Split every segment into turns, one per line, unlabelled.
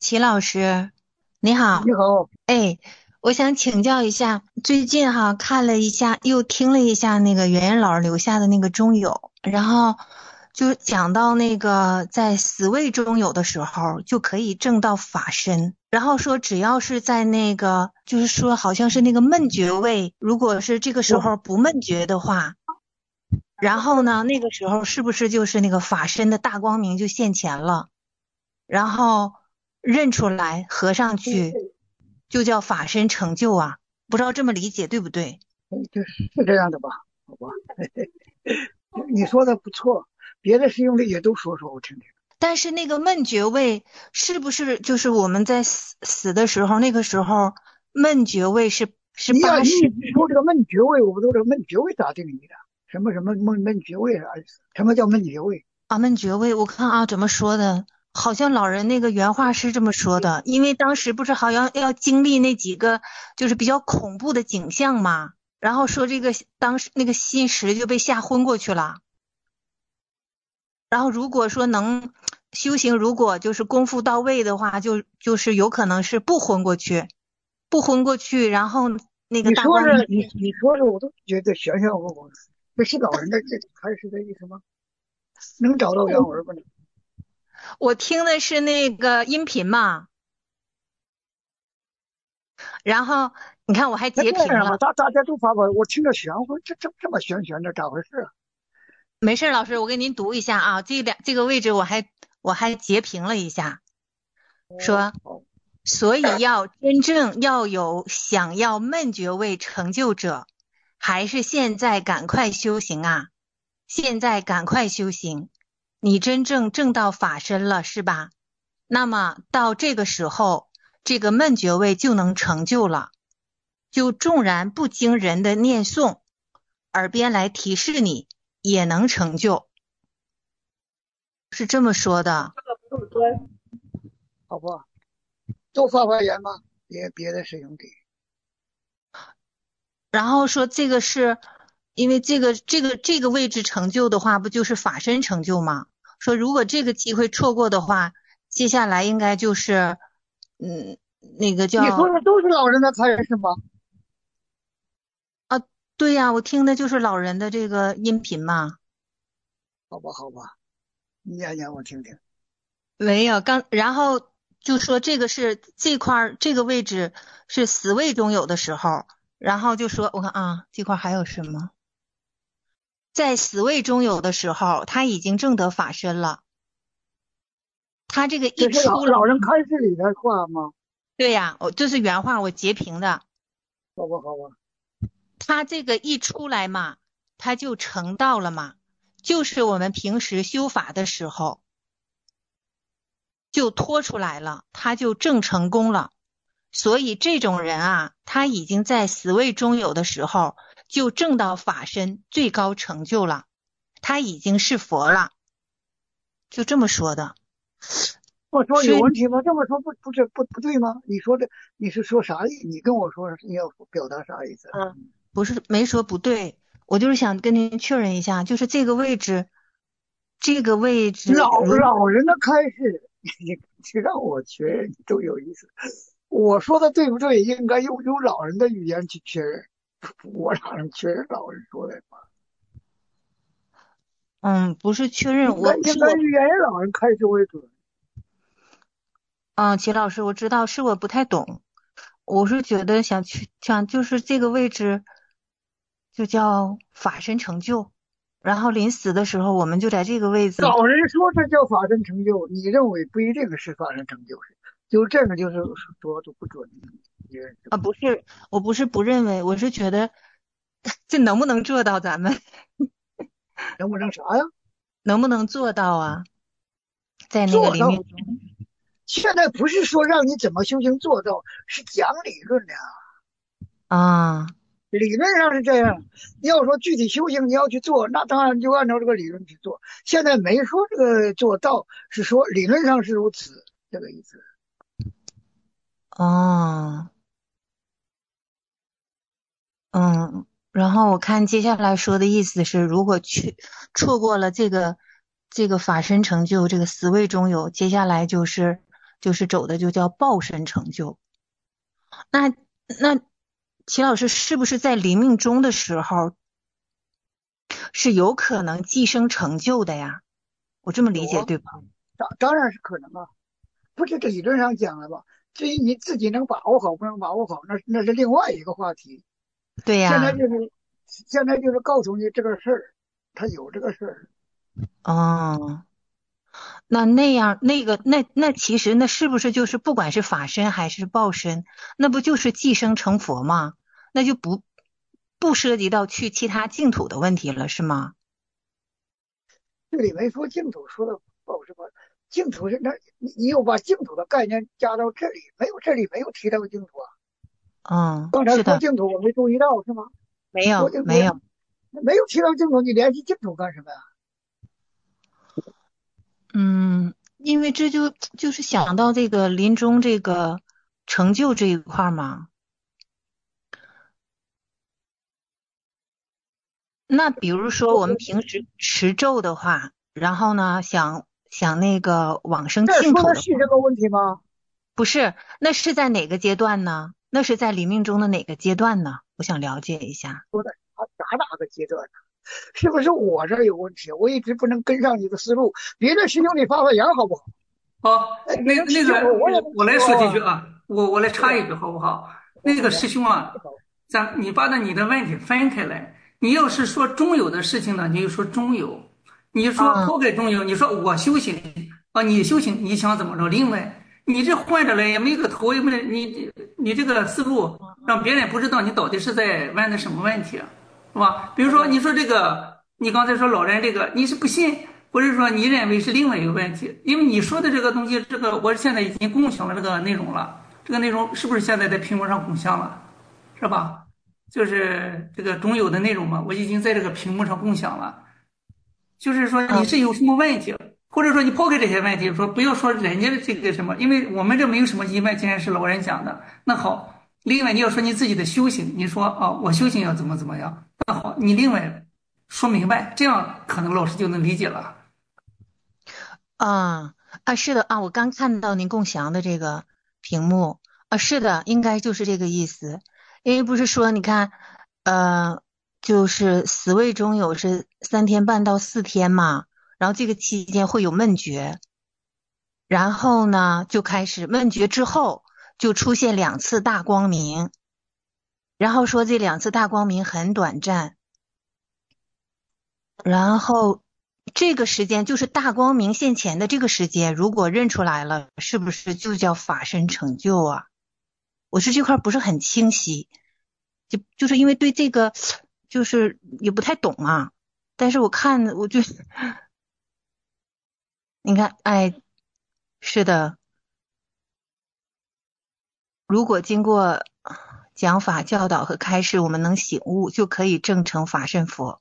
齐老师，你好。
你好。
哎，我想请教一下，最近看了一下，又听了一下那个圆圆老师留下的那个中有，然后就讲到那个在死位中有的时候就可以证到法身，然后说只要是在那个，就是说好像是那个闷觉位，如果是这个时
我
候不闷觉的话，然后呢，那个时候是不是就是那个法身的大光明就现前了？然后认出来合上去，就叫法身成就啊。不知道这么理解对不对？
是这样的吧？好吧，你说的不错，别的师兄弟也都说说我听听。
但是那个闷觉位是不是就是我们在死的时候，那个时候闷觉位是
你
八十
说这个闷觉位，我不知道这个闷觉位咋定义的？什么什么闷觉位啥意思？什么叫闷觉位？
啊，闷觉位，我看怎么说的？好像老人那个原话是这么说的，因为当时不是好像要经历那几个就是比较恐怖的景象嘛，然后说这个当时那个心识就被吓昏过去了。然后如果说能修行，如果就是功夫到位的话，就是有可能是不昏过去，不昏过去，然后那个
你
大光明。
说着你说着，我都觉得玄玄乎乎的。这是老人的这开始的意思吗？能找到原文不呢？
我听的是那个音频嘛，然后你看我还
那
截屏了。
这样吧，大家都发吧，我听着玄乎，这么玄的，咋回事啊？
没事，老师，我给您读一下啊，这个位置我还截屏了一下，
哦，
说
好。
所以要真正要有想要闷觉位成就者，还是现在赶快修行啊！现在赶快修行，你真正证到法身了，是吧？那么到这个时候，这个闷觉位就能成就了，就纵然不经人的念诵，耳边来提示你，也能成就，是这么说的。
好吧，都发言吗？别的师兄弟。
然后说这个是因为这个位置成就的话，不就是法身成就吗？说如果这个机会错过的话，接下来应该就是那个
你说
叫
的都是老人的差事吗？
啊，对呀，我听的就是老人的这个音频嘛。
好吧，好吧，你念念我听听。
没有然后就说这个是这块儿这个位置是死位中有的时候，然后就说我看这块还有什么？在死位中有的时候，他已经证得法身了。他这个一
这是老
出来，
老人开示里的话吗？
对呀，这是原话，我截屏的。
好吧，好吧。
他这个一出来嘛，他就成道了嘛，就是我们平时修法的时候就拖出来了，他就证成功了。所以这种人他已经在死位中有的时候就证到法身最高成就了，他已经是佛了，就这么说的。
这么说
所以
有问题吗？这么说不对吗？你说的你是说啥意？你跟我说你要表达啥意思？
不是没说不对，我就是想跟您确认一下，就是这个位置，这个位置如
老人的开示，你让我确认都有意思。我说的对不对？应该用老人的语言去确认。我哪能确认老人说的话？
不是确认，
应该是原老人开示为准。
齐老师，我知道是我不太懂，我是觉得想就是这个位置就叫法身成就，然后临死的时候我们就在这个位置。
老人说这叫法身成就，你认为不一定是法身成就，就这个就是说的不准。你认识吗？
不是，我不是不认为，我是觉得这能不能做到，咱们
能不能啥呀？
能不能做到啊？在那个
做到？
临命中
现在不是说让你怎么修行做到，是讲理论的。
啊。
理论上是这样。你要说具体修行你要去做，那当然就按照这个理论去做。现在没说这个做到，是说理论上是如此，这个意思。
哦，然后我看接下来说的意思是，如果错过了这个法身成就，这个死位中有，接下来就是就是走的就叫报身成就。那齐老师是不是在临命终的时候是有可能寄生成就的呀？我这么理
有啊，
解对吧？
当然是可能啊，不是这理论上讲了吗？至于你自己能把握好不能把握好，那是另外一个话题。
对呀。
现在就是现在就是告诉你这个事儿，他有这个事儿。
哦，那样那其实那是不是就是不管是法身还是报身，那不就是寄生成佛吗？那就不涉及到去其他净土的问题了，是吗？
这里没说净土，说的不是吧？净土是那，你又把净土的概念加到这里，这里没有提到净土啊。
嗯，
刚才
是的。
说净土我没注意到是吗？
没有
说净土
没有。
没有提到净土，你联系净土干什么呀？
嗯，因为这就是想到这个临终这个成就这一块嘛。那比如说我们平时持咒的话，然后呢想那个往生
这说
净土的话，
的是这个问题吗？
不是，那是在哪个阶段呢？那是在临命中的哪个阶段呢？我想了解一下。
说的哪个阶段呢？是不是我这儿有问题？我一直不能跟上你的思路。别的师兄你发言好不好？
好，
哎，你能提
那个
醒我，我也能
我来说几句
说。
啊，我来
是吧？
插一句好不好？那个师
我
兄啊，你把你的问题分开来，你要是说中有的事情呢，你就说中有；你说
嗯
抛开中有，你说我修行啊，你修行你想怎么着？另外，你这换着来也没个头，也没你这个思路让别人不知道你到底是在问的什么问题，是吧？比如说你说这个，你刚才说老人这个，你是不信。或者说你认为是另外一个问题，因为你说的这个东西，这个我现在已经共享了这个内容了，这个内容是不是现在在屏幕上共享了，是吧？就是这个中有的内容嘛，我已经在这个屏幕上共享了。就是说你是
嗯
有什么问题，或者说你抛开这些问题，说不要说人家的这个什么，因为我们这没有什么疑问，既然是老人讲的，那好，另外你要说你自己的修行，你说啊，我修行要怎么怎么样，那好，你另外说明白，这样可能老师就能理解了。
是的啊，我刚看到您共享的这个屏幕啊，是的，应该就是这个意思。因为不是说你看，就是死位中有是3天半到4天嘛，然后这个期间会有闷觉，然后呢就开始闷觉之后就出现2次大光明，然后说这2次大光明很短暂，然后这个时间就是大光明现前的这个时间，如果认出来了，是不是就叫法身成就啊？我是这块不是很清晰，就是因为对这个就是也不太懂啊。但是我看我就你看，哎，是的，如果经过讲法教导和开示，我们能醒悟，就可以证成法身佛。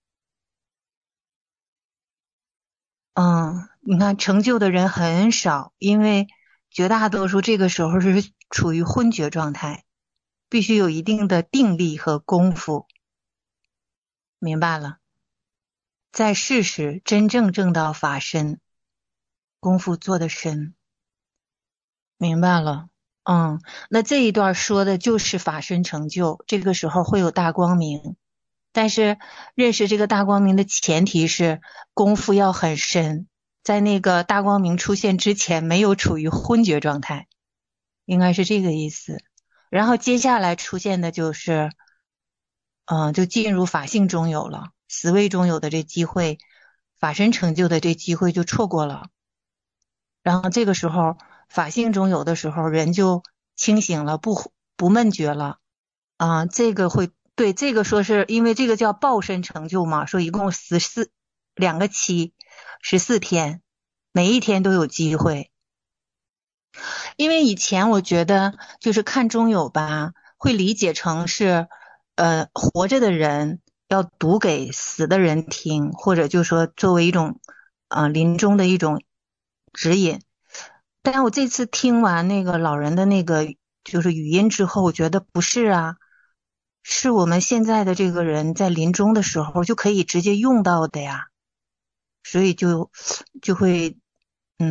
你看成就的人很少，因为绝大多数这个时候是处于昏厥状态，必须有一定的定力和功夫。明白了，在世时真正证到法身，功夫做得深。明白了。那这一段说的就是法身成就，这个时候会有大光明，但是认识这个大光明的前提是功夫要很深，在那个大光明出现之前没有处于昏厥状态，应该是这个意思。然后接下来出现的就是就进入法性中有了，死位中有的这机会，法身成就的这机会就错过了。然后这个时候法性中有的时候人就清醒了，不闷觉了。这个会对这个说是因为这个叫报身成就嘛，说一共2个期14天，每一天都有机会。因为以前我觉得就是看中有吧，会理解成是活着的人要读给死的人听，或者就说作为一种临终的一种指引。但我这次听完那个老人的那个就是语音之后，我觉得不是啊，是我们现在的这个人在临终的时候就可以直接用到的呀，所以就会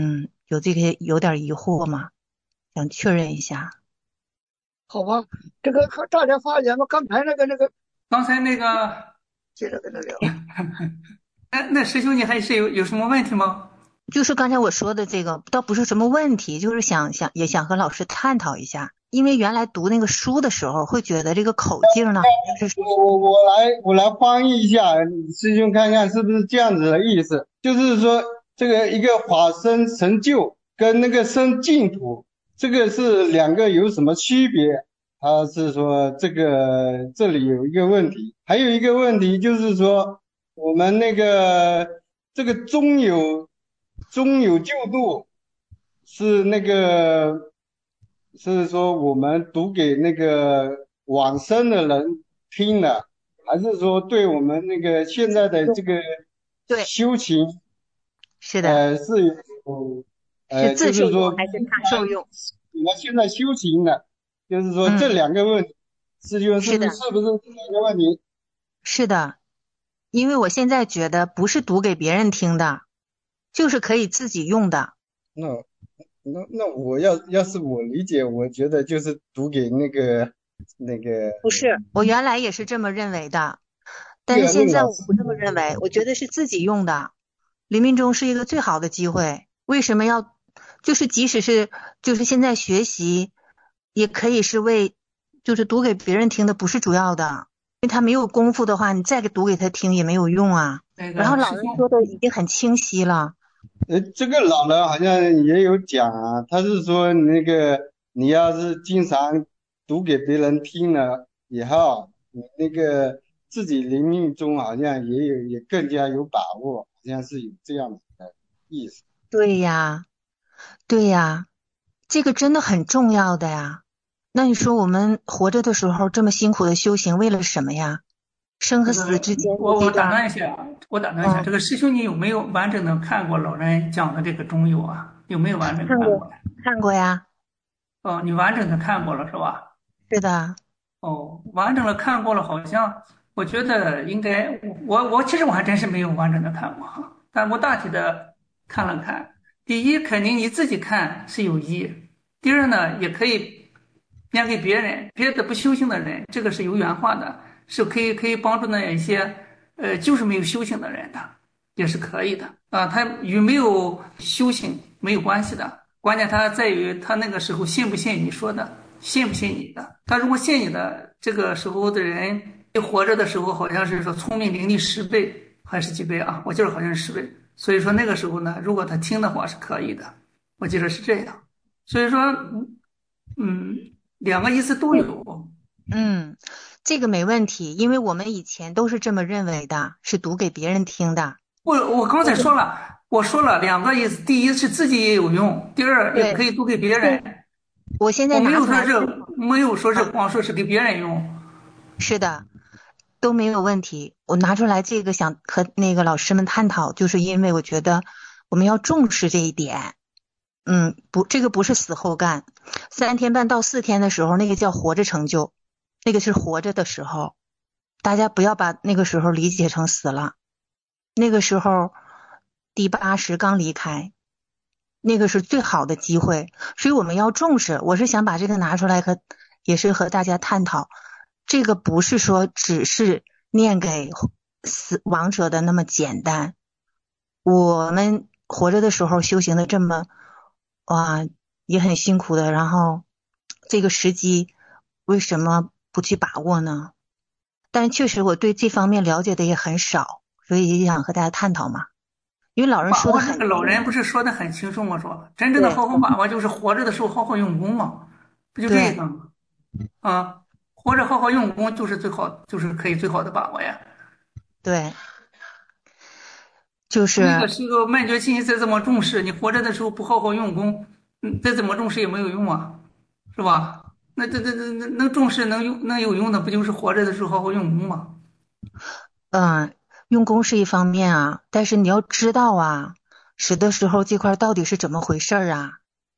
有这个有点疑惑吗？想确认一下。
好吧，这个大家发言吧。刚才那个，
刚才那个，
接着跟他聊。
那师兄你还是有什么问题吗？
就是刚才我说的这个，倒不是什么问题，就是也想和老师探讨一下。因为原来读那个书的时候，会觉得这个口径呢，就是
我来翻译一下，师兄看看是不是这样子的意思，就是说这个一个法身成就跟那个生净土，这个是两个有什么区别？他是说这里有一个问题，还有一个问题就是说我们那个这个中有救度是那个是说我们读给那个往生的人听的，还是说对我们那个现在的这个
对，
修行，
是的，
是有
是自受
就是说
用还是他受用？
你们现在修行的，就是说这两个问题，师兄
是的，
是不是这两个问题？
是的，因为我现在觉得不是读给别人听的，就是可以自己用的。
那我要是我理解，我觉得就是读给那个
不是，我原来也是这么认为的，但是
岳
现在
论老师。
我不这么认为，我觉得是自己用的。临命终是一个最好的机会，为什么要就是即使是就是现在学习，也可以是就是读给别人听的，不是主要的，因为他没有功夫的话，你再读给他听也没有用啊。然后老人说的已经很清晰了。
这个老人好像也有讲啊，他是说那个你要是经常读给别人听了以后，你那个自己临命终好像也更加有把握，好像是有这样的意思。
对呀，对呀，这个真的很重要的呀。那你说我们活着的时候这么辛苦的修行，为了什么呀？生和死之间
我打断一下，这个师兄你有没有完整的看过老人讲的这个中有啊？有没有完整的看过？
看过呀。
哦，你完整的看过了是吧？
是的。
哦，完整的看过了，好像我觉得应该，其实我还真是没有完整的看过哈，但我大体的看了看。第一，肯定你自己看是有益；第二呢，也可以念给别的不修行的人，这个是有原话的，是可以帮助那一些就是没有修行的人的，也是可以的啊。他与没有修行没有关系的，关键他在于他那个时候信不信你说的。信不信你的？他如果信你的，这个时候的人活着的时候，好像是说聪明伶俐10倍还是几倍啊？我记得好像是10倍。所以说那个时候呢，如果他听的话是可以的，我记得是这样。所以说，两个意思都有。
这个没问题，因为我们以前都是这么认为的，是读给别人听的。
我刚才说了，我说了两个意思，第一是自己也有用，第二也可以读给别人。
我现在
没有说是光说是给别人用。
是的，都没有问题。我拿出来这个想和那个老师们探讨，就是因为我觉得我们要重视这一点。这个不是死后干，3天半到4天的时候，那个叫活着成就，那个是活着的时候，大家不要把那个时候理解成死了。那个时候第80刚离开，那个是最好的机会，所以我们要重视。我是想把这个拿出来也是和大家探讨，这个不是说只是念给死亡者的那么简单。我们活着的时候修行的这么也很辛苦的，然后这个时机为什么不去把握呢？但确实我对这方面了解的也很少，所以也想和大家探讨嘛。因为老人说的很，
老人不是说的很清楚吗？说真正的好好把握就是活着的时候好好用功嘛，不就这个吗？啊，活着好好用功就是最好，就是可以最好的把握呀。
对，就是
那个时候慢觉信息再怎么重视，你活着的时候不好好用功，再怎么重视也没有用啊，是吧？那能重视能有用的，不就是活着的时候好好用功吗？
用功是一方面啊，但是你要知道啊，死的时候这块到底是怎么回事啊？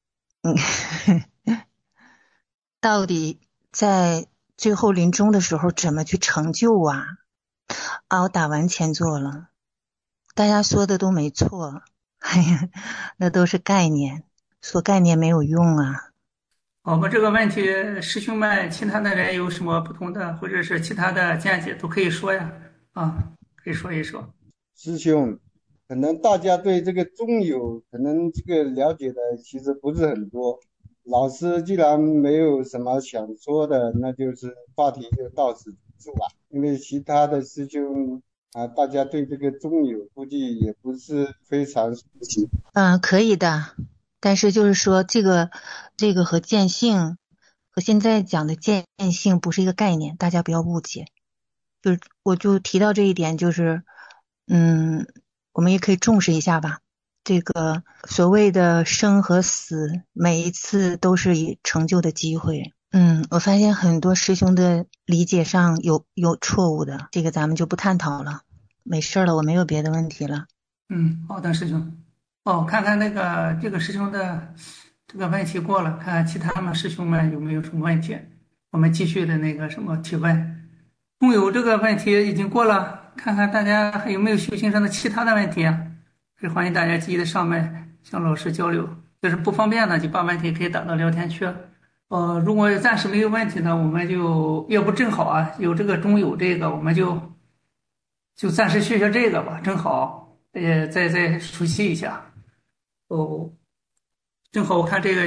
到底在最后临终的时候怎么去成就啊？我打完前座了，大家说的都没错， 哎呀，那都是概念，说概念没有用啊。
我们这个问题，师兄们其他的人有什么不同的，或者是其他的见解，都可以说呀，可以说一说。
师兄，可能大家对这个中有可能这个了解的其实不是很多。老师既然没有什么想说的，那就是话题就到此结束吧。因为其他的师兄啊，大家对这个中有估计也不是非常熟悉。
可以的，但是就是说这个和见性和现在讲的见性不是一个概念，大家不要误解。就是我就提到这一点，就是我们也可以重视一下吧。这个所谓的生和死，每一次都是以成就的机会。我发现很多师兄的理解上有错误的，这个咱们就不探讨了。没事了，我没有别的问题了。
好的，师兄。看看这个师兄的这个问题过了，看看其他们师兄们有没有什么问题，我们继续的那个什么提问。共有这个问题已经过了，看看大家还有没有修行上的其他的问题啊？是欢迎大家积极的上麦向老师交流，就是不方便的就把问题可以打到聊天区。如果暂时没有问题呢，我们就要不正好啊，有这个中有这个，我们就暂时学学这个吧，正好再熟悉一下。哦，正好我看这个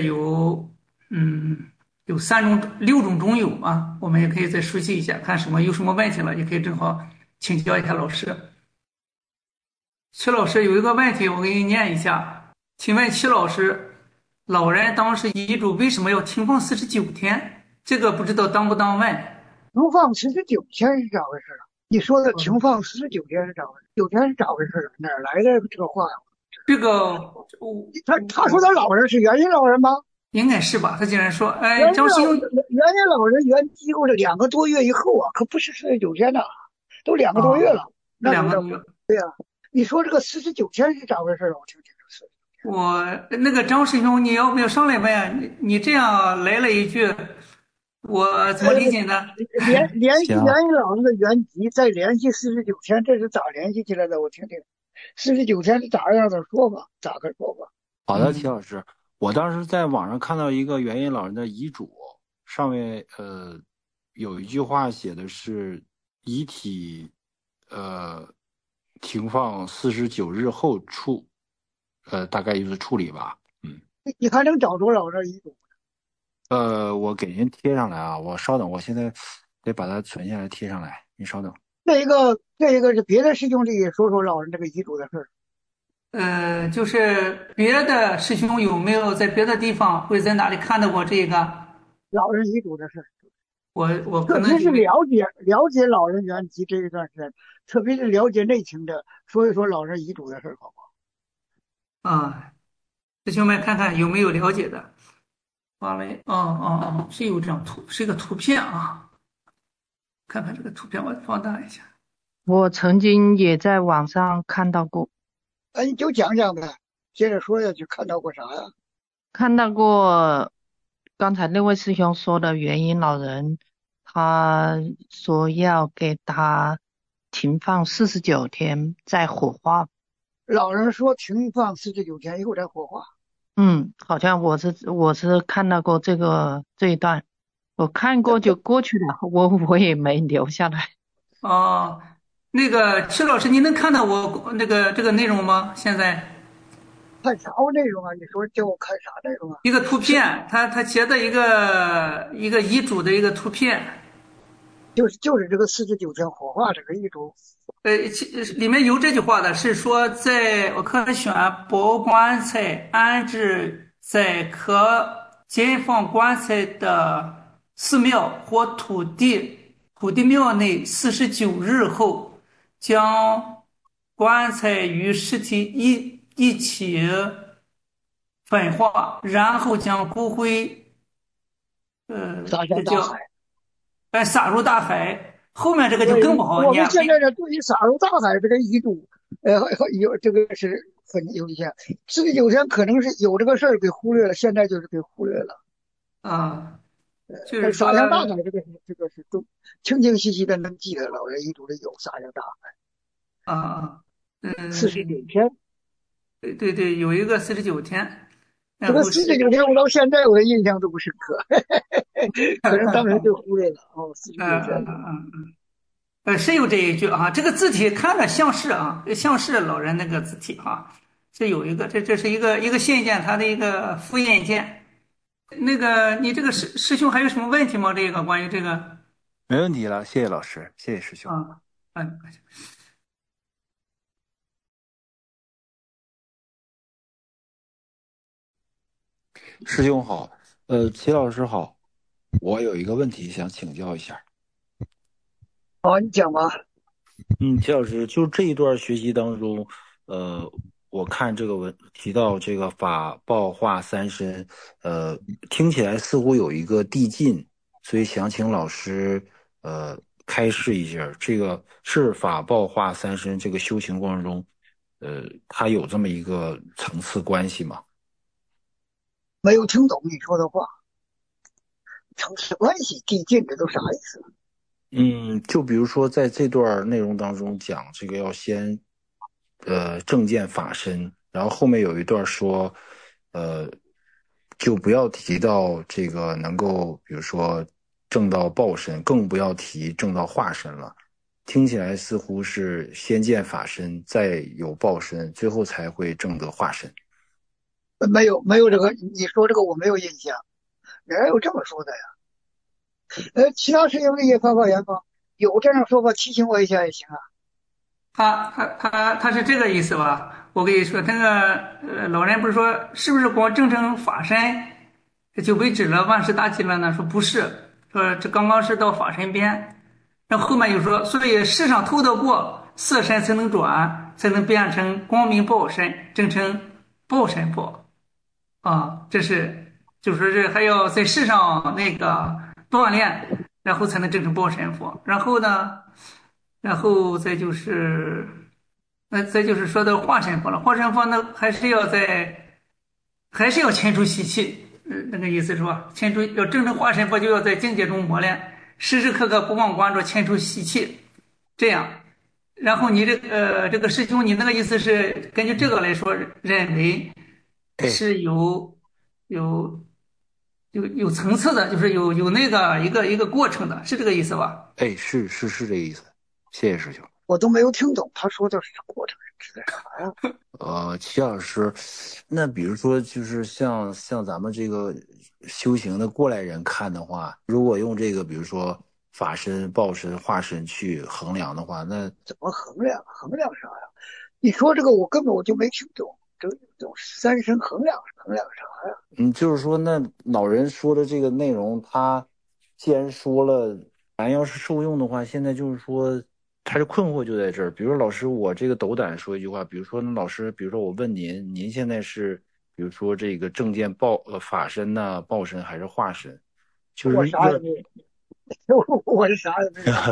有六种中有嘛，我们也可以再熟悉一下，看有什么问题了，也可以正好请教一下老师。齐老师有一个问题，我给你念一下，请问齐老师，老人当时遗嘱为什么要停放49天？这个不知道当不当问？
停放49天是咋回事啊？你说的停放49天是咋回事？9天是咋回事啊？哪儿来的这个话呀？
这个
他说的老人是元音老人吗？
应该是吧？他竟然说，哎，
元音
张师兄，
老人原籍过了2个多月以后啊，可不是49天呐，都2个多月了。那
两个多。
对呀，你说这个49天是咋回事啊？我听听这事。
我那个张师兄，你要不要上来问？你这样来了一句，我怎么理解呢？
联系元
行，
音老人的原籍，再联系49天，这是咋联系起来的？我听听，49天是咋样的说法？咋个说法？
好的，齐
嗯
老师，我当时在网上看到一个元音老人的遗嘱，上面有一句话写的是遗体停放49日后大概就是处理吧。
你还能找着老人遗嘱？
我给您贴上来啊，我稍等，我现在得把它存下来贴上来，您稍等。
这一个是别的师兄弟说说老人这个遗嘱的事儿。
就是别的师兄有没有在别的地方或者在哪里看到过这个？
老人遗嘱的事儿，
我可
特别是
能就没
了解老人原籍这一段时间，特别是了解内情的，说一说老人遗嘱的事儿，好不好？
啊，师兄们看看有没有了解的。发了，是有这张图，是一个图片啊，看看这个图片，我放大一下。
我曾经也在网上看到过，
你就讲讲呗，接着说下去，看到过啥呀？
看到过刚才那位师兄说的元音老人，他说要给他停放49天再火化。
老人说停放49天以后再火化。
好像我是看到过这一段，我看过就过去了，我也没留下来。
哦，那个齐老师，你能看到我这个内容吗？现在
看啥内容啊？你说叫我看啥内容啊？
一个图片，他截的一个遗嘱的一个图片，
就是这个49天火化这个遗嘱。
里面有这句话的，是说在我可选包棺材安置在可禁放棺材的寺庙或土地庙内49日后，将棺材与尸体一起焚化，然后将骨灰
撒向
这叫
大海。
撒入大海。后面这个就
对，
更不好念。
我们现在呢，对于撒入大海这个遗嘱，有这个是很有一些49天可能是有这个事儿给忽略了，现在就是给忽略了。
啊，就是说
但撒向大海这个是清清晰晰的能记得老人遗嘱里有撒向大海
啊，
49天。
对对，有一个49天，
这个
然后
49天，我到现在我的印象都不深刻，可能当时就忽略了。哦，四十九天。
是有这一句啊，这个字体看着像是啊，像是老人那个字体哈、是有一个，这是一个信件，它的一个复印件。那个你这个师兄还有什么问题吗？这个关于这个
没问题了，谢谢老师，谢谢师兄。
啊，嗯。
师兄好，齐老师好，我有一个问题想请教一下。
好，你讲吧。
齐老师，就这一段学习当中，呃，我看这个提到这个法报化三身，听起来似乎有一个递进，所以想请老师开示一下，这个是法报化三身这个修行过程中，它有这么一个层次关系吗？
没有听懂你说的话，城市关系递进，这都啥意思？
就比如说在这段内容当中讲这个要先，正见法身，然后后面有一段说，呃，就不要提到这个能够，比如说正到报身，更不要提正到化身了。听起来似乎是先见法身，再有报身，最后才会正得化身。
没有这个，你说这个我没有印象，哪有这么说的呀？其他师兄也发发言吗？有这样说法，提醒我一下也行啊。
他是这个意思吧？我跟你说，那个老人不是说是不是光正成法身就为止了，万事大吉了呢？说不是，说这刚刚是到法身边，那后面又说，所以世上头得过，色身才能转，才能变成光明报身，正成报身报啊。这是就说是还要在世上那个锻炼，然后才能正成报身佛。然后呢？然后再就是，再就是说的化身佛了。化身佛呢，还是要迁出习气，那个意思是吧？迁出要真正化身佛，就要在境界中磨练，时时刻刻不忘关照，迁出习气，这样。然后你这个师兄，你那个意思是根据这个来说，认为
哎
是有有层次的，就是有那个一个过程的，是这个意思吧？
哎，是这个意思，谢谢师兄。
我都没有听懂他说的是过程是指的啥呀？
齐老师，那比如说，就是像咱们这个修行的过来人看的话，如果用这个，比如说法身、报身、化身去衡量的话，那
怎么衡量？衡量啥呀？你说这个我根本就没听懂，这种三身衡量啥呀？
就是说，那老人说的这个内容，他既然说了，咱要是受用的话，现在就是说，他的困惑就在这儿。比如说，老师，我这个斗胆说一句话，比如说，那老师，比如说我问您，您现在是，比如说这个正见法身呐、报身还是化身？就是一个
我啥也没，我是啥也没说。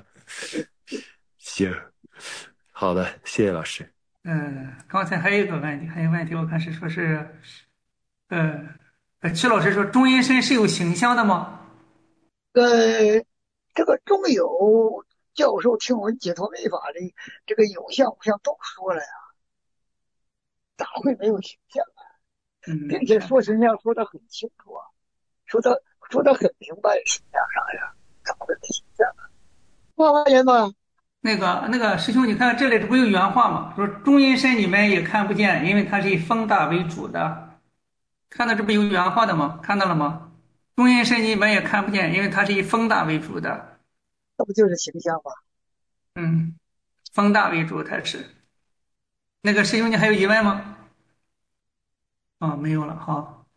行，好的，谢谢老师。
刚才还有一个问题，还有问题，我看是说是，呃，曲老师说中阴身是有形象的吗？
这个中有教授听闻解脱密法的这个有相无相都说了呀，咋会没有形象？
嗯，
并且说形象说的很清楚啊，说的很明白，形象啥呀？咋会没形象啊？发发言吧。
那个师兄，你看这里这不有原话吗？说中阴身你们也看不见，因为它是以风大为主的。看到这不有原话的吗？看到了吗？中阴身你们也看不见，因为它是以风大为主的。
那不就是形象吗？
嗯，风大为主，它是。那个师兄，你还有疑问吗？啊、没有了，好。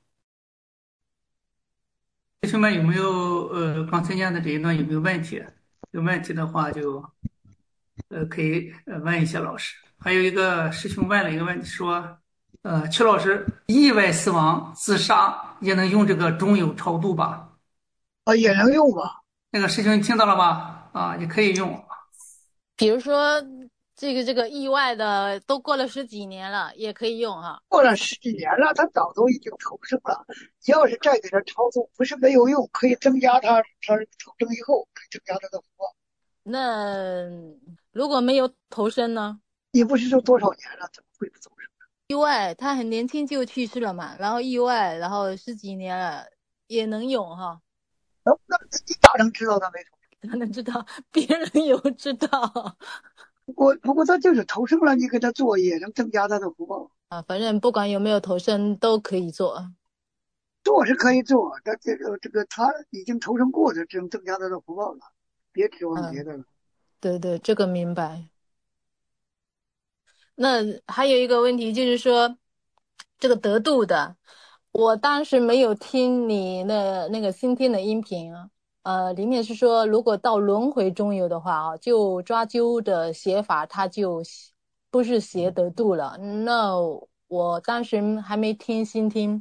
同学们有没有刚才念的这一段有没有问题？有问题的话就可以问一下老师。还有一个师兄问了一个问题，说曲老师意外死亡自杀也能用这个中有超度吧？
啊，也能用吧？
那个师兄你听到了吧？啊，也可以用。
比如说这个意外的都过了10几年了，也可以用哈。
过了十几年了，他早都已经投生了。你要是再给他超度，不是没有用，可以增加他投生以后可以增加他的福报。
那如果没有投生呢？
你不是说多少年了，怎么会不走生？
意外，他很年轻就去世了嘛，然后意外，然后十几年了也能有哈。
那你咋能知道他没投？
他能知道，别人有知道
不过他就是投生了，你给他做也能增加他的福报。
啊。反正不管有没有投生都可以做。
做是可以做，但这个他已经投生过的，只能增加他的福报了，别指望别
嗯，
的了。
对对，这个明白。那还有一个问题就是说，这个得度的，我当时没有听你那个新听的音频啊，里面是说，如果到轮回中有的话啊，就抓阄的写法，它就不是写得度了。那我当时还没听新听，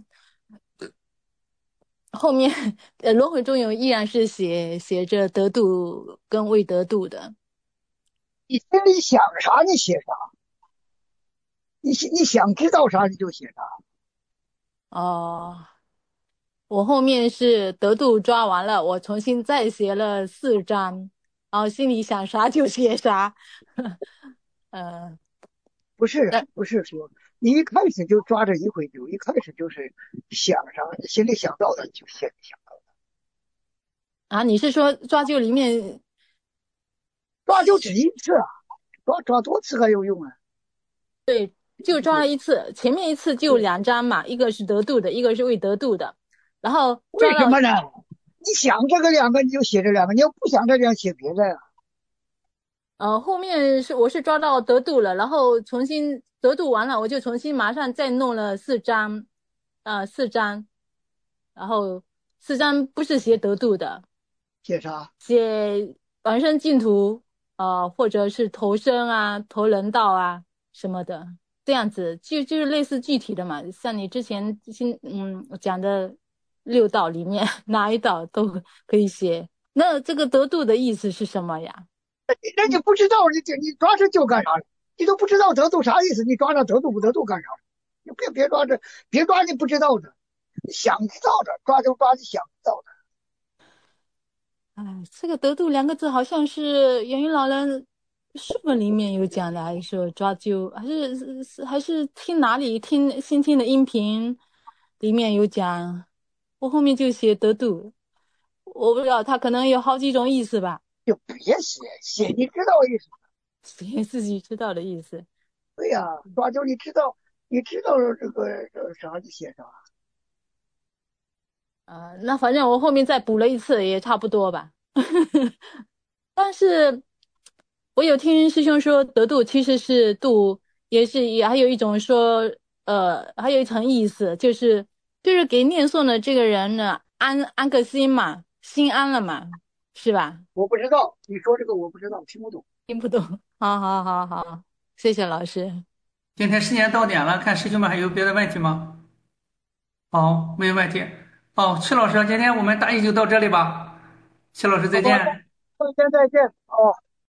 后面轮回中有依然是写着得度跟未得度的。
你心里想啥你写啥，你想知道啥你就写啥。
哦，我后面是得度抓完了，我重新再写了4章，然后心里想啥就写啥。呃，
不是说你一开始就抓着一回就，一开始就是想啥，你心里想到的就写你想到的，
你是说抓阄里面
抓就只一次啊，抓多次还有用啊？
就抓了一次，前面一次就2章嘛，一个是得度的，一个是未得度的，然后抓到
为什么呢？你想这个两个你就写这两个，你要不想这两写别的呀。
后面我是抓到得度了，然后重新得度完了，我就重新马上再弄了4章，四章，然后4章不是写得度的，
写啥？
写完生净土，或者是投生啊、投人道啊什么的，这样子就是类似具体的嘛，像你之前讲的6道里面哪一道都可以写。那这个得度的意思是什么呀？
那你不知道，你抓这就干啥了？你都不知道得度啥意思，你抓着得度不得度干啥？你别抓这，别抓你不知道的，你想知道的抓就抓你想知道的。
哎，这个得度2个字好像是源于老人书本里面有讲的，还是说抓阄，还是听哪里听新听的音频里面有讲，我后面就写得度，我不知道他可能有好几种意思吧，
就别写，你知道意思。
写自己知道的意思。
对呀、抓阄你知道这个啥你写啥。
那反正我后面再补了一次也差不多吧。但是我有听师兄说，得度其实是度，也还有一种说，还有一层意思，就是给念诵的这个人呢，安个心嘛，心安了嘛，是吧？
我不知道，你说这个我不知道，听不懂。
听不懂。好好好好，谢谢老师。
今天时间到点了，看师兄们还有别的问题吗？好，没有问题。哦，曲老师，今天我们大意就到这里吧。曲老师，再
好吧，
见。
再见再见。哦。